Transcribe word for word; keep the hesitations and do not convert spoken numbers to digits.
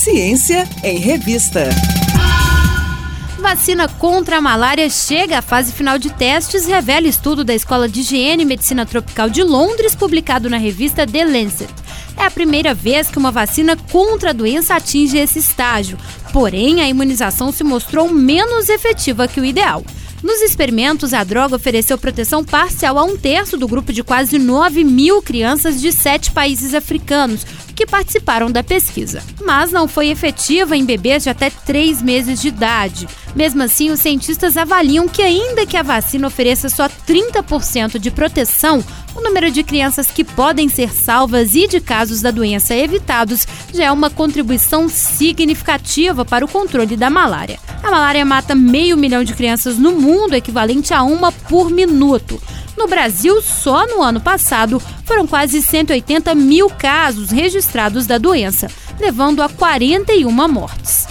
Ciência em Revista. Vacina contra a malária chega à fase final de testes, revela estudo da Escola de Higiene e Medicina Tropical de Londres, publicado na revista The Lancet. É a primeira vez que uma vacina contra a doença atinge esse estágio, porém a imunização se mostrou menos efetiva que o ideal. Nos experimentos, a droga ofereceu proteção parcial a um terço do grupo de quase nove mil crianças de sete países africanos que participaram da pesquisa. Mas não foi efetiva em bebês de até três meses de idade. Mesmo assim, os cientistas avaliam que, ainda que a vacina ofereça só trinta por cento de proteção, o número de crianças que podem ser salvas e de casos da doença evitados já é uma contribuição significativa para o controle da malária. A malária mata meio milhão de crianças no mundo, equivalente a uma por minuto. No Brasil, só no ano passado, foram quase cento e oitenta mil casos registrados da doença, levando a quarenta e uma mortes.